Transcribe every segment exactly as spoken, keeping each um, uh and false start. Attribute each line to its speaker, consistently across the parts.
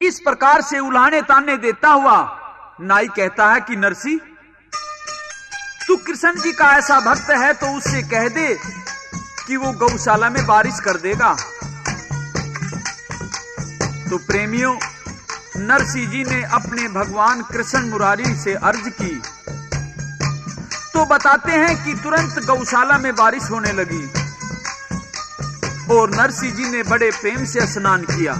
Speaker 1: इस प्रकार से उलाहने ताने देता हुआ नाई कहता है कि नरसी, तू कृष्ण जी का ऐसा भक्त है तो उससे कह दे कि वो गौशाला में बारिश कर देगा। तो प्रेमियों, नरसी जी ने अपने भगवान कृष्ण मुरारी से अर्ज की तो बताते हैं कि तुरंत गौशाला में बारिश होने लगी और नरसी जी ने बड़े प्रेम से स्नान किया।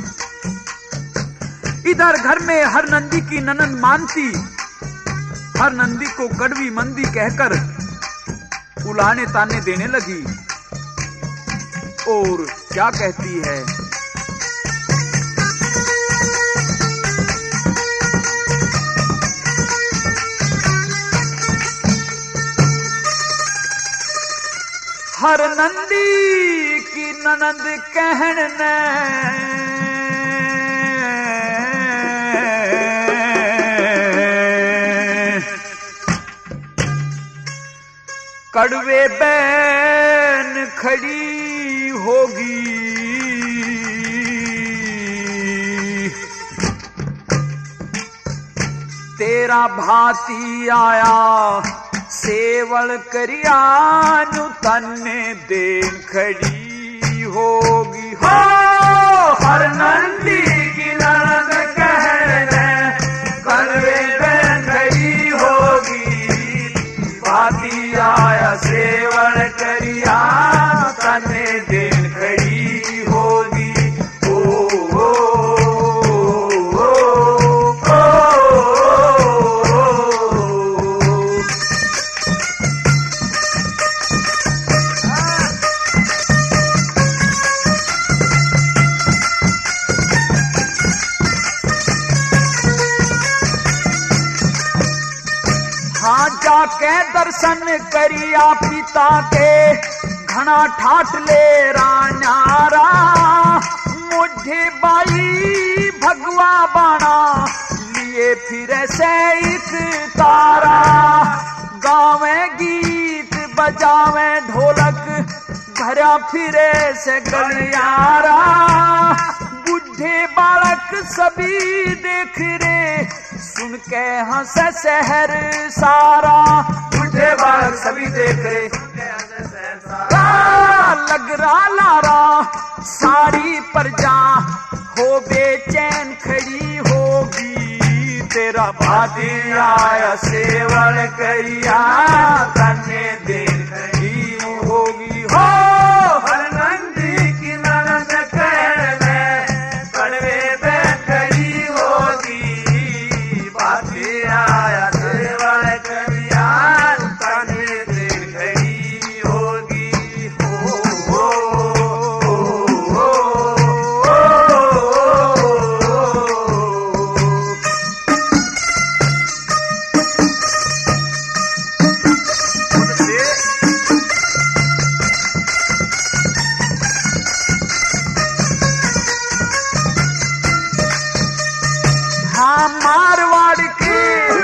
Speaker 1: इधर घर में हर नंदी की ननंद मानती हर नंदी को कड़वी मंदी कहकर उलाहने ताने देने लगी और क्या कहती है, हर नंदी की ननंद कहने कड़वे बैन खड़ी होगी, तेरा भाती आया सेवल करियानु तन्ने देन खड़ी होगी। हो हर नंदी की ननंद कहने कड़वे बैन खड़ी होगी, भाती आया सेवल करिया तन्ने देन खड़ी होगी। ओ ओ ओ ओ जाके दर्शन करिया पिता के घना ठाठ ले रान्यारा, मुझे बाई भगवा बाणा लिए फिर से इत तारा, गावे गीत बजावे ढोलक भरा फिरे से गलियारा, बुढ़े बालक सभी देख रे सुन के हंसे शहर सारा, बुढ़े बालक सभी देख रे लग रहा लारा, सारी प्रजा हो बेचैन खड़ी होगी, तेरा भाती आया सेवल करिया तन्ने देन खड़ी होगी। हो हर नंदी की ननंद कहने कड़वे बैन खड़ी होगी, भाती आया सेवल करिया तन्ने देन खड़ी होगी। हो हो हाँ मारवाड़ के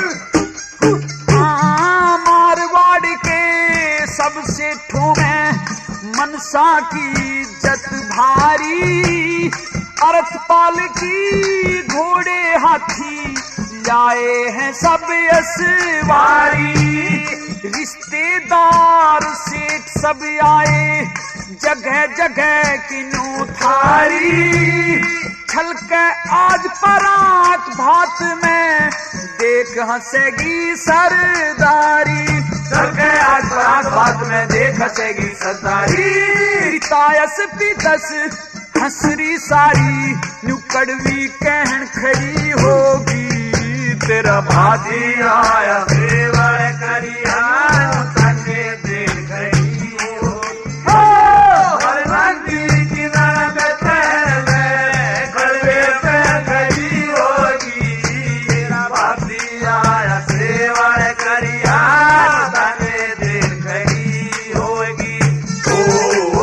Speaker 1: हाँ मारवाड़ के सबसे ठूमे मनसा की इज्जत भारी, अरथपाल की घोड़े हाथी लाए हैं सब यसवारी, रिश्तेदार सेठ सब आए जगह जगह किनू थारी, छलके आज परात भात में देख हंसेगी सरदारी, छलके आज परात भात में देख हंसेगी सरदारी, तायस पीतस हंसरी सारी न्यू कड़वी कहन खड़ी होगी, तेरा भाती आया सेवल करिया तन्ने देन खड़ी होगी। हर नंदी की ननंद कहने कड़वे बैन खड़ी होगी, तेरा भाती आया सेवल करिया तन्ने देन खड़ी होगी। ओ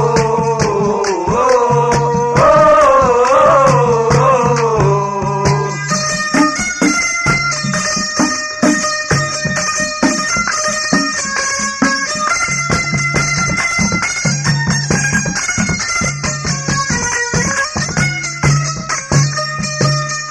Speaker 1: ओ ओ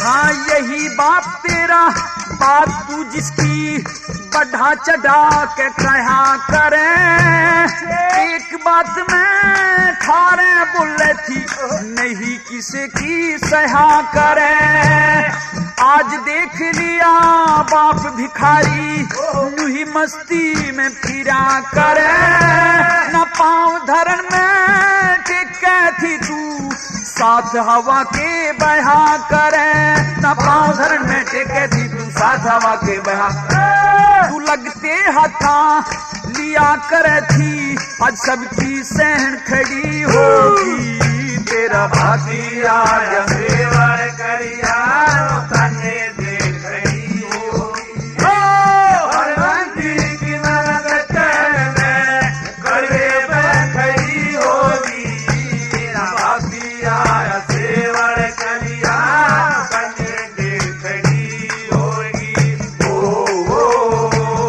Speaker 1: हाँ यही बाप तेरा, बात तू जिसकी बढ़ा चढ़ा के कहा करे। एक बात मैं ठारे बोले थी, नहीं किसी की सहा करे। आज देख लिया बाप भिखारी, यूं ही मस्ती में फिरा करे। न पाँव धरण में टिके थी तू, साथ हवा के बहा करे। न पाँव धरण में टिके थी तू, साथ हवा के बहा। तू लगते हथा लिया करे थी, आज सबकी सहन खड़ी होगी। तेरा भाती आज सेवा करिया तने दे खड़ी होगी। हर मंदिर की मदद में करे खड़ी होगी। तेरा भाती आज सेवा करिया तने दे खड़ी होगी। ओ ओ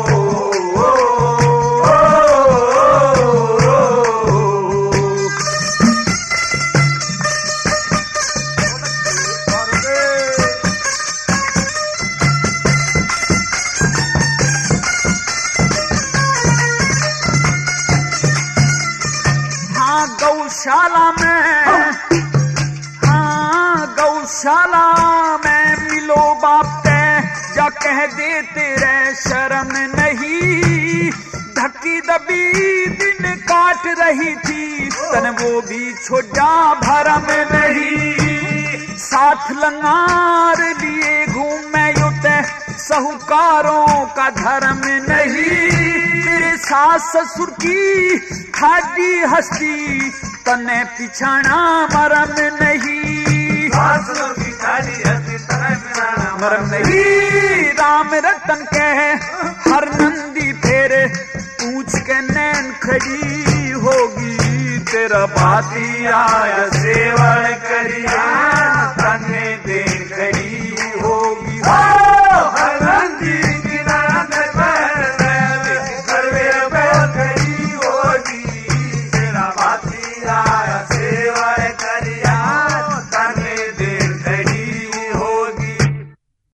Speaker 1: गौशाला में, हाँ गौशाला में मिलो बाप ते, जा कह दे तेरे शर्म नहीं। धक्की दबी दिन काट रही थी, तन वो भी छोटा भरम नहीं। साथ लंगार लिए घूमे युते, साहूकारों का धर्म नहीं। तेरे सास ससुर की खाडी हस्ती, तने पिछाना मरम नहीं। ससुर की खाडी हस्ती तने पिछाना मरम नहीं। राम रतन कहे हर नंदी फेरे, पूछ के नैन खड़ी होगी। तेरा भाती आज सेवा करिया